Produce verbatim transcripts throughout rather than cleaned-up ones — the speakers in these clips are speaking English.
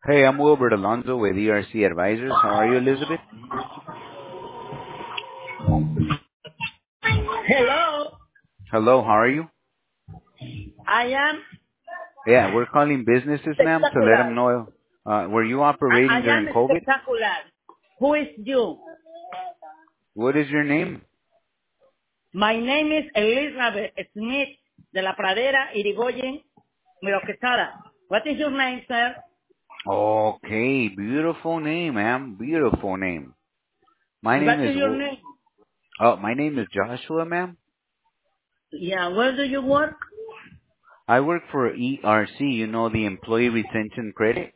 Hey, I'm Wilbert Alonso with E R C Advisors. How are you, Elizabeth? Hello, Hello, how are you? I am Yeah, we're calling businesses, ma'am, to let them spectacular. know. Uh, were you I, operating I during am COVID? spectacular. Who is you? What is your name? My name is Elizabeth Smith de la Pradera, Irigoyen, Miro Quesada. What is your name, sir? Okay, beautiful name, ma'am. Beautiful name. My name What is is your Wo- name? oh, my name is Joshua, ma'am. Yeah, where do you work? I work for E R C. You know the Employee Retention Credit.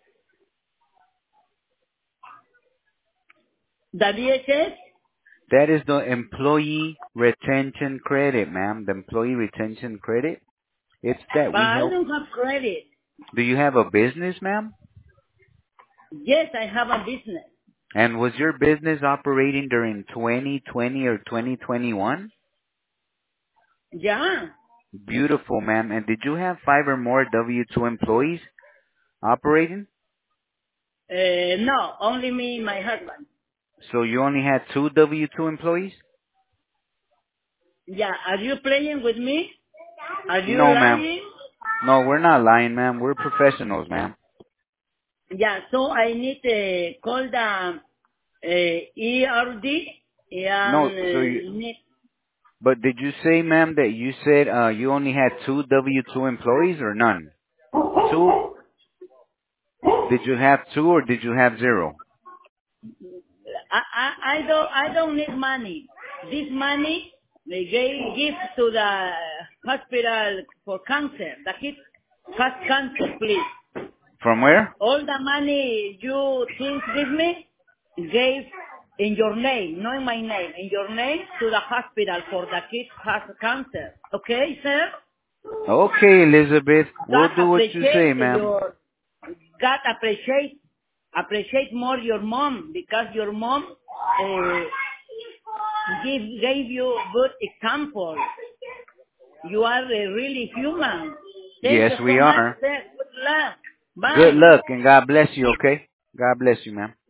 The D H S? That is the Employee Retention Credit, ma'am. The Employee Retention Credit. It's that But we I help. don't have credit. Do you have a business, ma'am? Yes, I have a business. And was your business operating during twenty twenty or twenty twenty-one? Yeah. Beautiful, ma'am. And did you have five or more W two employees operating? Uh, no, only me and my husband. So you only had two W two employees? Yeah, are you playing with me? Are you No, ma'am. lying? No, we're not lying, ma'am. We're professionals, ma'am. Yeah, so I need to call the uh, E R D and No, so you, uh, need, but did you say, ma'am, that you said uh, you only had two W two employees or none? Two? Did you have two or did you have zero? I, I, I don't I don't need money. This money they gave give to the hospital for cancer. The kid has cancer, please. From where? All the money you think give me gave in your name, not in my name, in your name to the hospital for the kid has cancer. Okay, sir? Okay, Elizabeth. We'll God do what you say, appreciate ma'am. your, God appreciate, appreciate more your mom because your mom uh, give, gave you good example. You are a really human. Thank Yes, you so we much, are. sir. Good luck. Good Bye. luck and God bless you, okay? God bless you, ma'am.